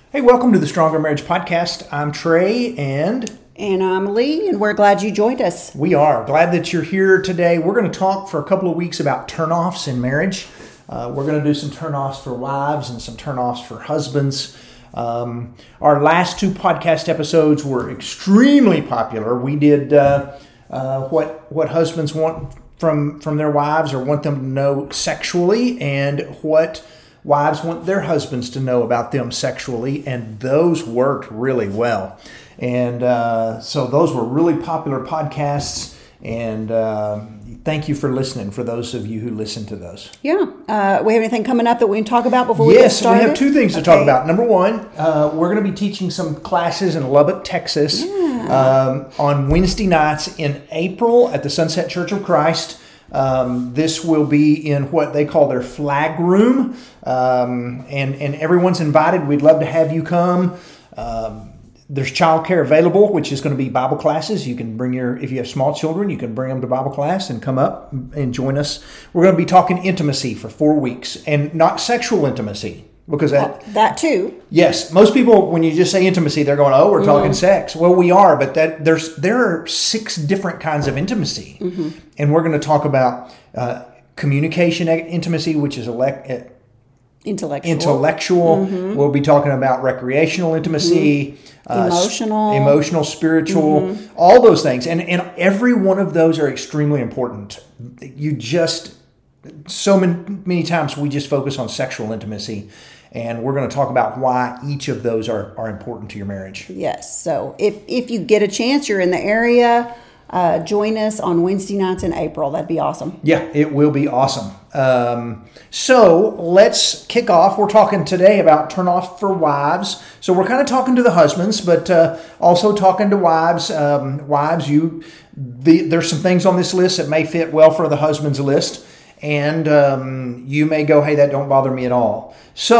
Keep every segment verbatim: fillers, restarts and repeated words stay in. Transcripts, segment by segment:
Hey, welcome to the Stronger Marriage Podcast. I'm Trey, and... And I'm Lee, and we're glad you joined us. We are. Glad that you're here today. We're going to talk for a couple of weeks about turnoffs in marriage. Uh, we're going to do some turnoffs for wives and some turnoffs for husbands. Um, our last two podcast episodes were extremely popular. We did uh, uh, what what husbands want from, from their wives or want them to know sexually, and what wives want their husbands to know about them sexually, and those worked really well. And uh, so those were really popular podcasts, and uh, thank you for listening, for those of you who listen to those. Yeah. Uh, we have anything coming up that we can talk about before we get Yes, started? we have two things to Okay. talk about. Number one, uh, we're going to be teaching some classes in Lubbock, Texas, Yeah. um, on Wednesday nights in April at the Sunset Church of Christ. Um, this will be in what they call their flag room, um, and, and everyone's invited. We'd love to have you come. Um, there's childcare available, which is going to be Bible classes. You can bring your, if you have small children, you can bring them to Bible class and come up and join us. We're going to be talking intimacy for four weeks, and not sexual intimacy. Because that, That too. yes, most people, when you just say intimacy, they're going, "Oh, we're talking mm-hmm. sex." Well, we are, but that there's there are six different kinds of intimacy, mm-hmm. and we're going to talk about uh, communication intimacy, which is elect, uh, Intellectual. Intellectual. Mm-hmm. We'll be talking about recreational intimacy, mm-hmm. uh, emotional, sp- emotional, spiritual, mm-hmm. all those things, and and every one of those are extremely important. You just so many, many times we just focus on sexual intimacy. And we're going to talk about why each of those are, are important to your marriage. Yes. So if, if you get a chance, you're in the area, uh, join us on Wednesday nights in April. That'd be awesome. Yeah, it will be awesome. Um, so let's kick off. We're talking today about turnoff for wives. So we're kind of talking to the husbands, but uh, also talking to wives. Um, wives, you the, there's some things on this list that may fit well for the husband's list. And um, you may go, "Hey, that don't bother me at all."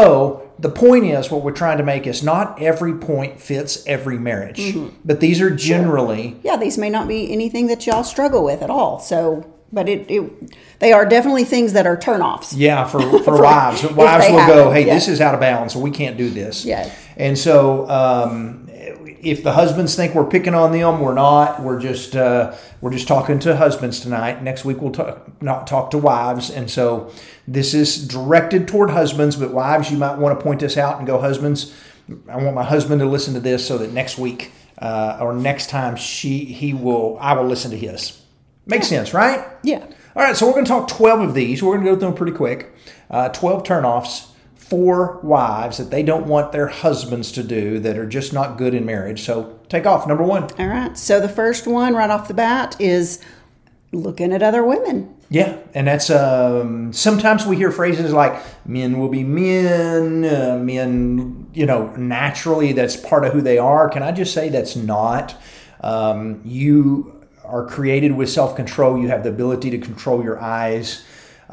So the point is, what we're trying to make is not every point fits every marriage, mm-hmm. but these are generally... Sure. Yeah, these may not be anything that y'all struggle with at all. So, but it, it they are definitely things that are turnoffs. Yeah, for, for wives. Wives will happen. go, "Hey, yes. this is out of bounds, so we can't do this." Yes. And so... Um, if the husbands think we're picking on them, we're not. We're just uh, we're just talking to husbands tonight. Next week we'll talk, not talk to wives. And so this is directed toward husbands, but wives, you might want to point this out and go, "Husbands, I want my husband to listen to this so that next week uh, or next time she he will I will listen to his." Makes yeah. sense, right? Yeah. All right, so we're going to talk twelve of these. We're going to go through them pretty quick. Uh, twelve turnoffs for wives that they don't want their husbands to do, that are just not good in marriage. So take off. Number one. All right. So the first one right off the bat is looking at other women. Yeah. And that's, um, sometimes we hear phrases like men will be men, uh, men, you know, naturally that's part of who they are. Can I just say that's not? Um, you are created with self-control. You have the ability to control your eyes.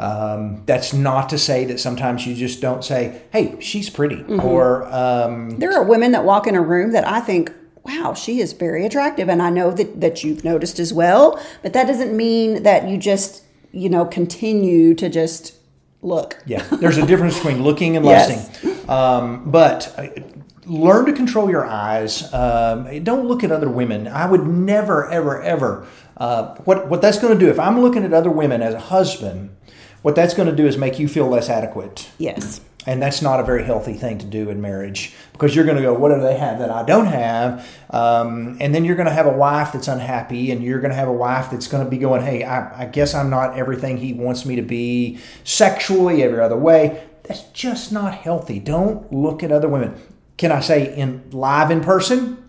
Um, that's not to say that sometimes you just don't say, "Hey, she's pretty." Mm-hmm. Or um, there are women that walk in a room that I think, "Wow, she is very attractive," and I know that that you've noticed as well. But that doesn't mean that you just, you know, continue to just look. Yeah, there's a difference between looking and yes. lusting. Um, but uh, learn to control your eyes. Um, don't look at other women. I would never, ever, ever. Uh, what what that's going to do, if I'm looking at other women as a husband, what that's going to do is make you feel less adequate. Yes. And that's not a very healthy thing to do in marriage, because you're going to go, "What do they have that I don't have?" Um, and then you're going to have a wife that's unhappy, and you're going to have a wife that's going to be going, "Hey, I, I guess I'm not everything he wants me to be sexually, every other way." That's just not healthy. Don't look at other women. Can I say in live in person,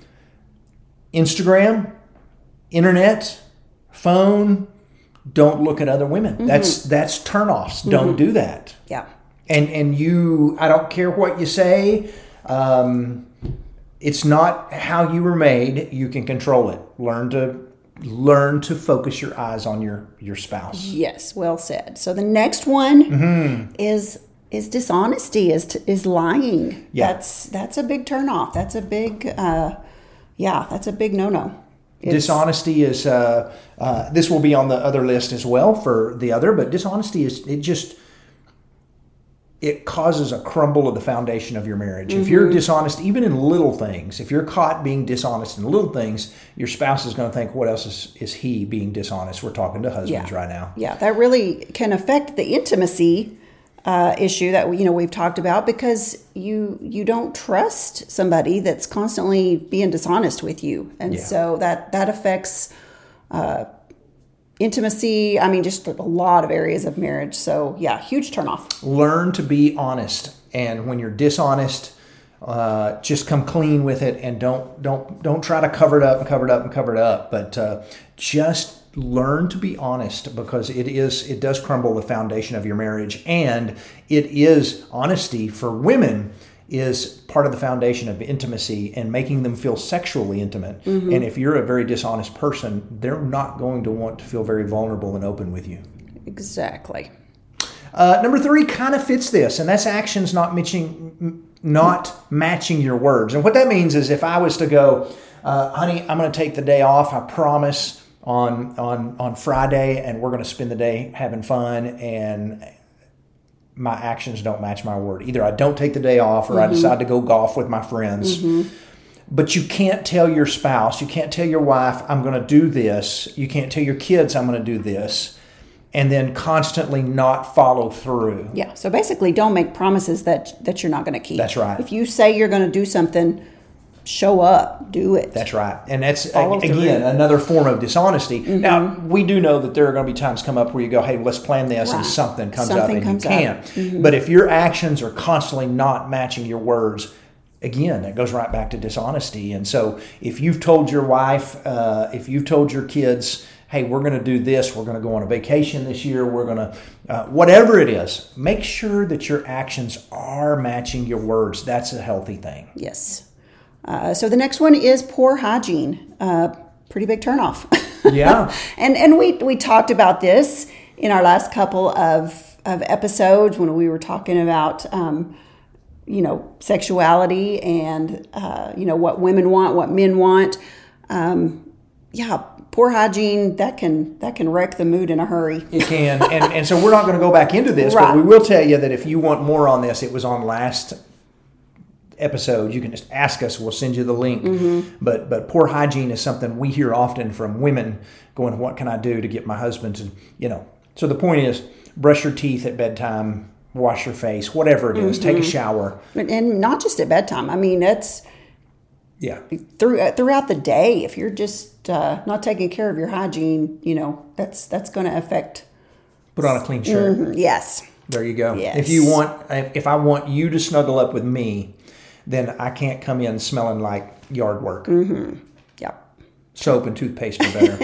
Instagram, internet, phone? Don't look at other women. Mm-hmm. That's that's turnoffs. Mm-hmm. Don't do that. Yeah. And and you, I don't care what you say. Um, it's not how you were made. You can control it. Learn to learn to focus your eyes on your your spouse. Yes, well said. So the next one mm-hmm. is is dishonesty. Is is lying. Yeah. That's that's a big turnoff. That's a big. Uh, yeah, that's a big no no. It's, dishonesty is, uh, uh, this will be on the other list as well for the other, but dishonesty is, it just, it causes a crumble of the foundation of your marriage. Mm-hmm. If you're dishonest, even in little things, if you're caught being dishonest in little things, your spouse is going to think, what else is, is he being dishonest? We're talking to husbands yeah. right now. Yeah, that really can affect the intimacy uh, issue that we, you know, we've talked about, because you you don't trust somebody that's constantly being dishonest with you. And yeah. so that, that affects uh intimacy, I mean, just a lot of areas of marriage. So yeah, huge turnoff. Learn to be honest. And when you're dishonest, uh, just come clean with it, and don't don't don't try to cover it up and cover it up and cover it up. But uh, just learn to be honest, because it is it does crumble the foundation of your marriage. And it is honesty for women is part of the foundation of intimacy and making them feel sexually intimate. Mm-hmm. And if you're a very dishonest person, they're not going to want to feel very vulnerable and open with you. Exactly. Uh, number three kind of fits this, and that's actions not matching, not matching your words. And what that means is, if I was to go, uh, honey, I'm going to take the day off, I promise, on on on Friday, and we're going to spend the day having fun, and my actions don't match my word. Either I don't take the day off, or mm-hmm. I decide to go golf with my friends. Mm-hmm. But you can't tell your spouse, you can't tell your wife, I'm going to do this. You can't tell your kids, I'm going to do this, and then constantly not follow through. Yeah. So basically, don't make promises that that you're not going to keep. That's right. If you say you're going to do something, show up, do it. That's right. And that's, Follow again, through. Another form of dishonesty. Mm-hmm. Now, we do know that there are going to be times come up where you go, hey, let's plan this, right. and something comes something up and comes you can't. Mm-hmm. But if your actions are constantly not matching your words, again, that goes right back to dishonesty. And so if you've told your wife, uh, if you've told your kids, hey, we're going to do this, we're going to go on a vacation this year, we're going to, uh, whatever it is, make sure that your actions are matching your words. That's a healthy thing. Yes. Uh, so the next one is poor hygiene. Uh, pretty big turnoff. Yeah. and and we we talked about this in our last couple of, of episodes when we were talking about, um, you know, sexuality and, uh, you know, what women want, what men want. Um, yeah, poor hygiene, that can that can wreck the mood in a hurry. It can. and, and so we're not going to go back into this, right. but we will tell you that if you want more on this, it was on last episode. You can just ask us, we'll send you the link. Mm-hmm. But but poor hygiene is something we hear often from women going, what can I do to get my husband to, you know. So the point is, brush your teeth at bedtime, wash your face, whatever it is, mm-hmm. take a shower. And not just at bedtime. I mean, that's yeah through, uh, throughout the day. If you're just uh, not taking care of your hygiene, you know, that's that's going to affect. Put on a clean shirt. Mm-hmm. Yes. There you go. Yes. If you want, if I want you to snuggle up with me, then I can't come in smelling like yard work. Mm-hmm. Yep. Soap and toothpaste are better.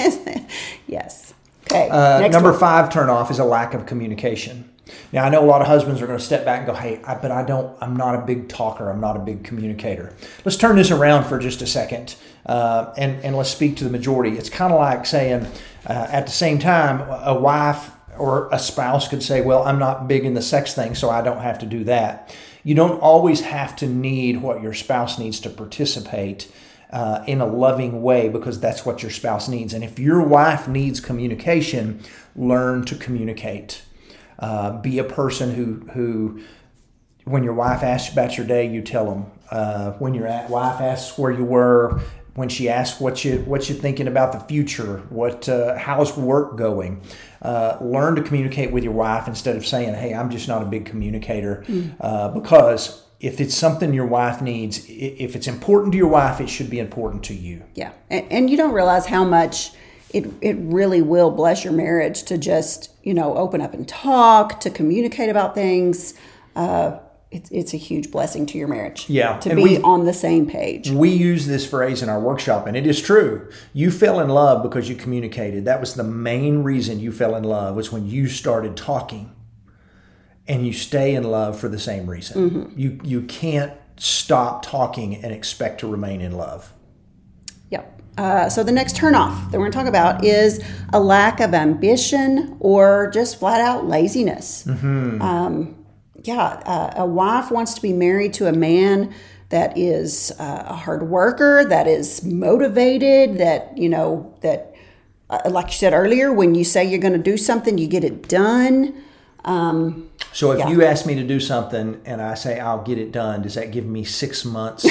Yes. Okay. Uh, number one. five turn off is a lack of communication. Now, I know a lot of husbands are going to step back and go, hey, I, but I don't, I'm not a big talker. I'm not a big communicator. Let's turn this around for just a second uh, and, and let's speak to the majority. It's kind of like saying uh, at the same time, a wife or a spouse could say, well, I'm not big in the sex thing, so I don't have to do that. You don't always have to need what your spouse needs to participate uh, in a loving way, because that's what your spouse needs. And if your wife needs communication, learn to communicate. Uh, be a person who, who, when your wife asks about your day, you tell them. Uh, when your wife asks where you were, when she asks what you what you're thinking about the future, what uh, how's work going, uh, learn to communicate with your wife instead of saying, "Hey, I'm just not a big communicator." Mm. Uh, because if it's something your wife needs, if it's important to your wife, it should be important to you. Yeah, and, and you don't realize how much it it really will bless your marriage to just, you know, open up and talk, to communicate about things. Uh, It's it's a huge blessing to your marriage. Yeah. To and be we, on the same page. We use this phrase in our workshop, and it is true. You fell in love because you communicated. That was the main reason you fell in love, was when you started talking. And you stay in love for the same reason. Mm-hmm. You you can't stop talking and expect to remain in love. Yep. Uh, so the next turnoff that we're going to talk about is a lack of ambition or just flat out laziness. Mm-hmm. Um Yeah, uh, a wife wants to be married to a man that is uh, a hard worker, that is motivated, that, you know, that, uh, like you said earlier, when you say you're going to do something, you get it done. Um, So if Yeah. you ask me to do something and I say I'll get it done, does that give me six months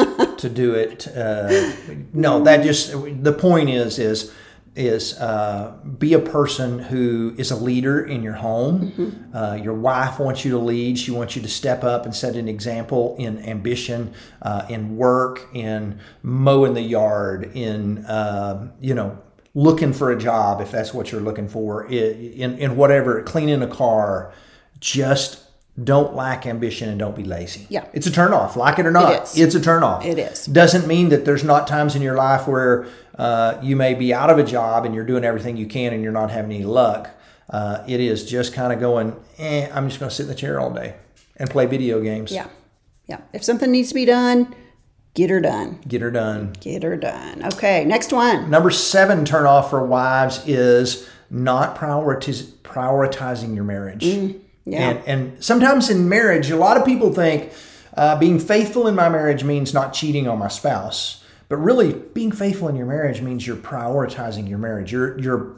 to do it? Uh, no, that just the point is is is uh, be a person who is a leader in your home. Mm-hmm. Uh, your wife wants you to lead. She wants you to step up and set an example in ambition, uh, in work, in mowing the yard, in uh, you know looking for a job if that's what you're looking for, in in whatever, cleaning a car. Just don't lack ambition and don't be lazy. Yeah. It's a turnoff. Like it or not, It is. it's a turnoff. It is. Doesn't mean that there's not times in your life where uh, you may be out of a job and you're doing everything you can and you're not having any luck. Uh, it is just kind of going, eh, I'm just going to sit in the chair all day and play video games. Yeah. Yeah. If something needs to be done, get her done. Get her done. Get her done. Okay, next one. Number seven turnoff for wives is not prioritiz- prioritizing your marriage. Mm. Yeah. And, and sometimes in marriage, a lot of people think uh, being faithful in my marriage means not cheating on my spouse. But really, being faithful in your marriage means you're prioritizing your marriage. You're you're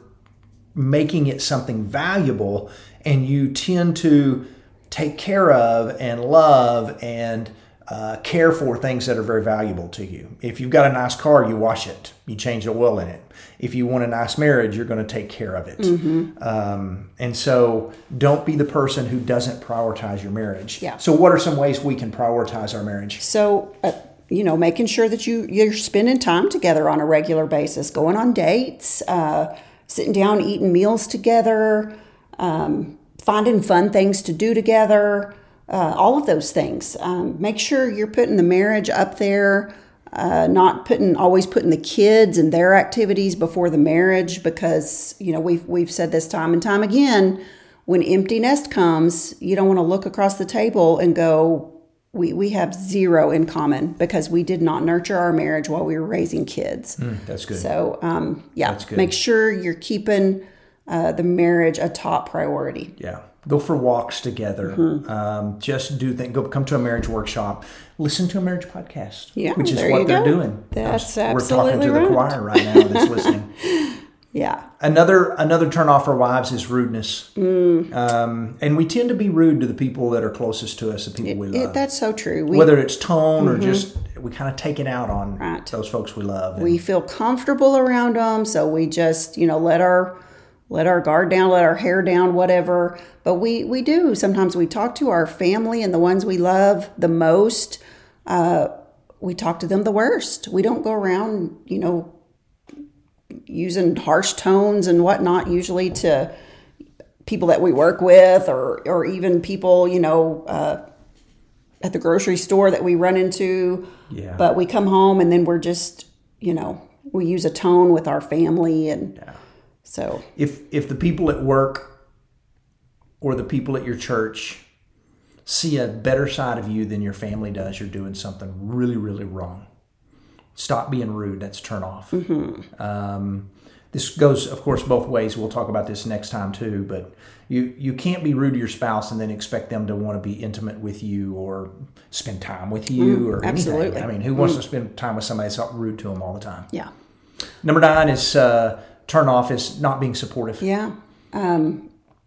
making it something valuable, and you tend to take care of and love and uh, care for things that are very valuable to you. If you've got a nice car, you wash it. You change the oil in it. If you want a nice marriage, you're going to take care of it. Mm-hmm. Um, and so don't be the person who doesn't prioritize your marriage. Yeah. So what are some ways we can prioritize our marriage? So, uh, you know, making sure that you, you're spending time together on a regular basis, going on dates, uh, sitting down, eating meals together, um, finding fun things to do together, uh, all of those things. Um, make sure you're putting the marriage up there. Uh, not putting always putting the kids and their activities before the marriage, because you know we've we've said this time and time again. When empty nest comes, you don't want to look across the table and go, we we have zero in common because we did not nurture our marriage while we were raising kids. Mm, that's good. So um, yeah, That's good. Make sure you're keeping uh, the marriage a top priority. Yeah. Go for walks together. Mm-hmm. Um, just do things. Go come to a marriage workshop. Listen to a marriage podcast. Yeah, which is there what you they're go. doing. That's We're absolutely talking to right. the choir right now that's listening. Yeah. Another another turnoff for wives is rudeness. Mm. Um, and we tend to be rude to the people that are closest to us, the people we love. It, that's so true. We, Whether it's tone or just we kind of take it out on Right. those folks we love. And we feel comfortable around them, so we just you know let our let our guard down, let our hair down, whatever. But we we do sometimes. We talk to our family and the ones we love the most. Uh, we talk to them the worst. We don't go around, you know, using harsh tones and whatnot. Usually to people that we work with, or or even people, you know. Uh, at the grocery store that we run into. Yeah. But we come home and then we're just, you know, we use a tone with our family. And Yeah. so. If if the people at work or the people at your church see a better side of you than your family does, you're doing something really, really wrong. Stop being rude. That's a turn off. Mm-hmm. Um, this goes, of course, both ways. We'll talk about this next time too. But you you can't be rude to your spouse and then expect them to want to be intimate with you or spend time with you Mm, or absolutely. anything. I mean, who wants to spend time with somebody that's rude to them all the time? Yeah. Number nine is uh, turn off is not being supportive. Yeah. Um,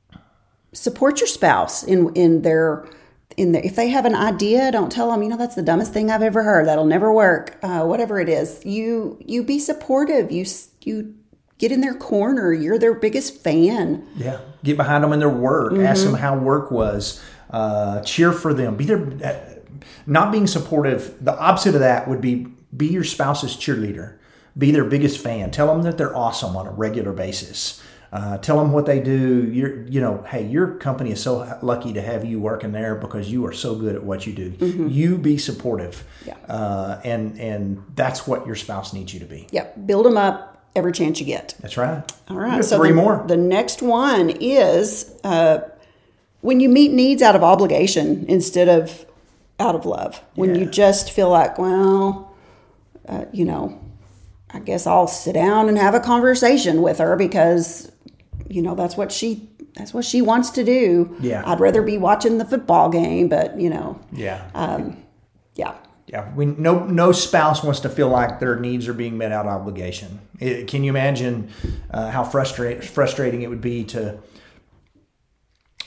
support your spouse in, in their, in the, if they have an idea, don't tell them, you know, that's the dumbest thing I've ever heard. That'll never work. Uh, whatever it is, you, you be supportive. You, you get in their corner. You're their biggest fan. Yeah. Get behind them in their work. Mm-hmm. Ask them how work was. Uh, cheer for them. Be their, uh, not being supportive. The opposite of that would be be your spouse's cheerleader. Be their biggest fan. Tell them that they're awesome on a regular basis. Uh, tell them what they do. You're, you know, hey, your company is so lucky to have you working there because you are so good at what you do. Mm-hmm. You be supportive. Yeah. Uh, and and that's what your spouse needs you to be. Yeah. Build them up every chance you get. That's right. All right. You have So three the, more. The next one is uh, when you meet needs out of obligation instead of out of love. When Yeah. you just feel like, well, uh, you know, I guess I'll sit down and have a conversation with her because, you know, that's what she that's what she wants to do. Yeah. I'd rather be watching the football game, but you know, Yeah. um, yeah. Yeah, we, no no spouse wants to feel like their needs are being met out of obligation. It, can you imagine uh, how frustrate, frustrating it would be to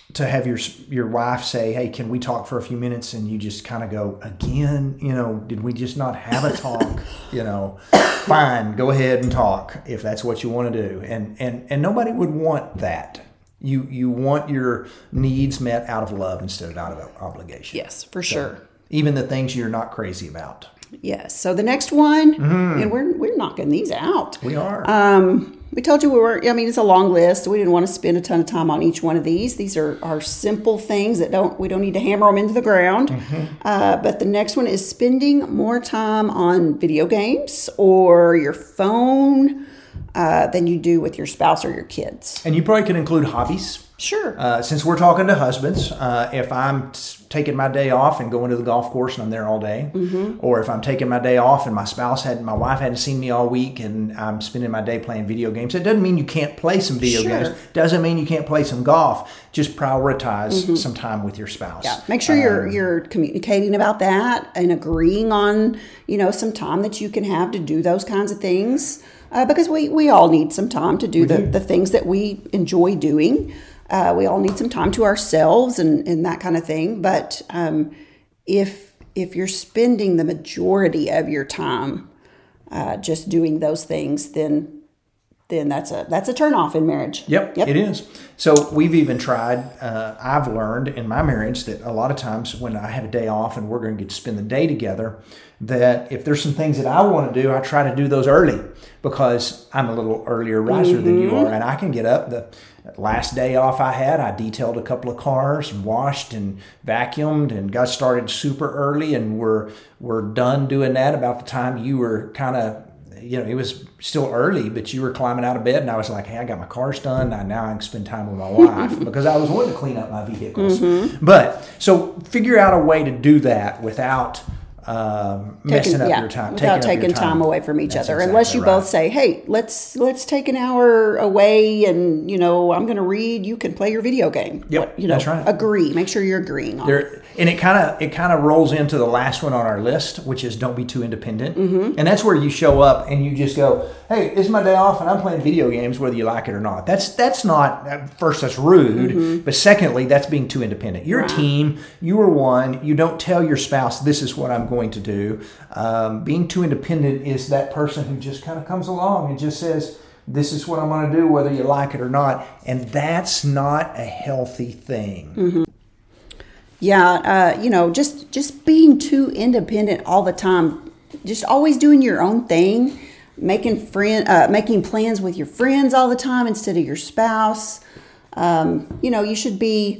to have your your wife say, "Hey, can we talk for a few minutes?" And you just kind of go, "Again, you know, did we just not have a talk?" You know, fine, go ahead and talk if that's what you want to do. And and and nobody would want that. You you want your needs met out of love instead of out of obligation. Yes, for So, sure. even the things you're not crazy about. Yes. So the next one, and we're we're knocking these out. We are. Um, we told you we were. I mean, it's a long list. We didn't want to spend a ton of time on each one of these. These are, are simple things that don't we don't need to hammer them into the ground. Uh, but the next one is spending more time on video games or your phone uh, than you do with your spouse or your kids. And you probably could include hobbies. Sure. Uh, since we're talking to husbands, uh, if I'm t- taking my day off and going to the golf course and I'm there all day, mm-hmm. or if I'm taking my day off and my spouse had, my wife hadn't seen me all week and I'm spending my day playing video games, it doesn't mean you can't play some video Sure. games. Doesn't mean you can't play some golf. Just prioritize mm-hmm. some time with your spouse. Yeah. Make sure you're Um, you're communicating about that and agreeing on, you know, some time that you can have to do those kinds of things. Uh, because we, we all need some time to do the, do. the things that we enjoy doing. Uh, we all need some time to ourselves and, and that kind of thing. But um, if if you're spending the majority of your time uh, just doing those things, then then that's a that's a turnoff in marriage. Yep, Yep. it is. So we've even tried, uh, I've learned in my marriage that a lot of times when I have a day off and we're going to get to spend the day together, that if there's some things that I want to do, I try to do those early because I'm a little earlier riser than you are. And I can get up. The last day off I had, I detailed a couple of cars and washed and vacuumed and got started super early. And we're, we're done doing that about the time you were kind of, you know, it was still early, but you were climbing out of bed, and I was like, "Hey, I got my cars done. I, now I can spend time with my wife," because I was wanting to clean up my vehicles. Mm-hmm. But so figure out a way to do that without um, messing Taking, up yeah, your time, without taking, taking up your time. away from each That's other, exactly unless you right. both say, "Hey, let's let's take an hour away, and you know, I'm going to read. You can play your video game." Yep, What, you know, that's right. Agree. Make sure you're agreeing on it. There, and it kind of it kind of rolls into the last one on our list, which is don't be too independent. Mm-hmm. And that's where you show up and you just go, "Hey, it's my day off, and I'm playing video games, whether you like it or not." That's that's not first, that's rude, mm-hmm. but secondly, that's being too independent. You're Right. a team. You are one. You don't tell your spouse, "This is what I'm going to do." Um, being too independent is that person who just kind of comes along and just says, "This is what I'm going to do, whether you like it or not," and that's not a healthy thing. Mm-hmm. Yeah, uh, you know, just just being too independent all the time, just always doing your own thing, making friend, uh, making plans with your friends all the time instead of your spouse. Um, you know, you should be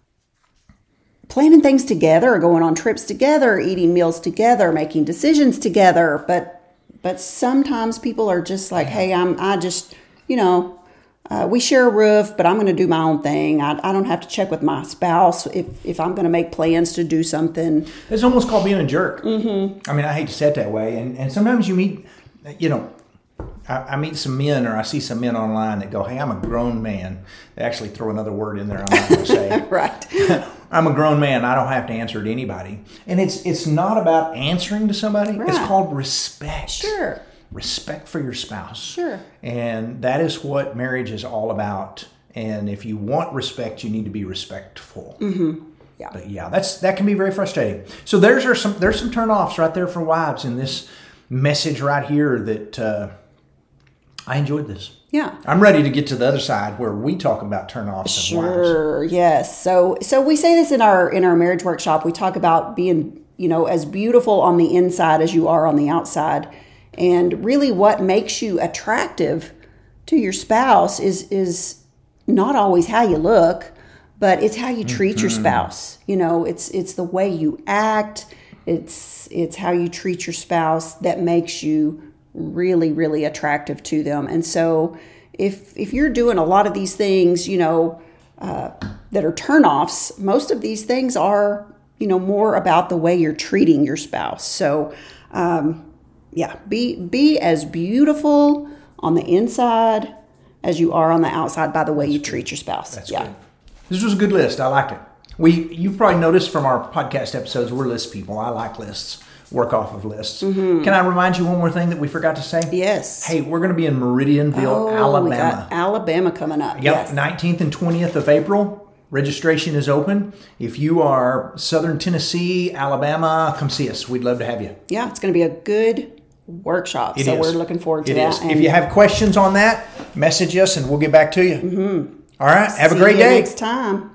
planning things together, going on trips together, eating meals together, making decisions together. But but sometimes people are just like, "Hey, I'm I just you know." Uh, we share a roof, but I'm going to do my own thing. I, I don't have to check with my spouse if, if I'm going to make plans to do something." It's almost called being a jerk. Mm-hmm. I mean, I hate to say it that way. And, and sometimes you meet, you know, I, I meet some men or I see some men online that go, "Hey, I'm a grown man." They actually throw another word in there I'm not going to say. Right. I'm a grown man. I don't have to answer to anybody. And it's it's not about answering to somebody. Right. It's called respect. Sure. Respect for your spouse. Sure. And that is what marriage is all about. And if you want respect, you need to be respectful. Mm-hmm. Yeah. But yeah, that's that can be very frustrating. So there's are some there's some turnoffs right there for wives in this message right here that uh, I enjoyed this. Yeah. I'm ready to get to the other side where we talk about turnoffs of wives. Sure. Yes. So so we say this in our in our marriage workshop. We talk about being, you know, as beautiful on the inside as you are on the outside. And really what makes you attractive to your spouse is is not always how you look, but it's how you treat mm-hmm. your spouse. You know, it's it's the way you act. It's it's how you treat your spouse that makes you really, really attractive to them. And so if if you're doing a lot of these things, you know, uh, that are turnoffs, most of these things are, you know, more about the way you're treating your spouse. So, um, yeah, be be as beautiful on the inside as you are on the outside by the way That's you good. treat your spouse. That's yeah. good. This was a good list. I liked it. We you've probably noticed from our podcast episodes, we're list people. I like lists. Work off of lists. Mm-hmm. Can I remind you one more thing that we forgot to say? Yes. Hey, we're going to be in Meridianville, oh, Alabama. We got Alabama coming up. Yep, yes. nineteenth and twentieth of April. Registration is open. If you are Southern Tennessee, Alabama, come see us. We'd love to have you. Yeah, it's going to be a good workshop. It so is. we're looking forward to it that. Is. If you have questions on that, message us and we'll get back to you. Mm-hmm. All right. Have See a great you day. next time.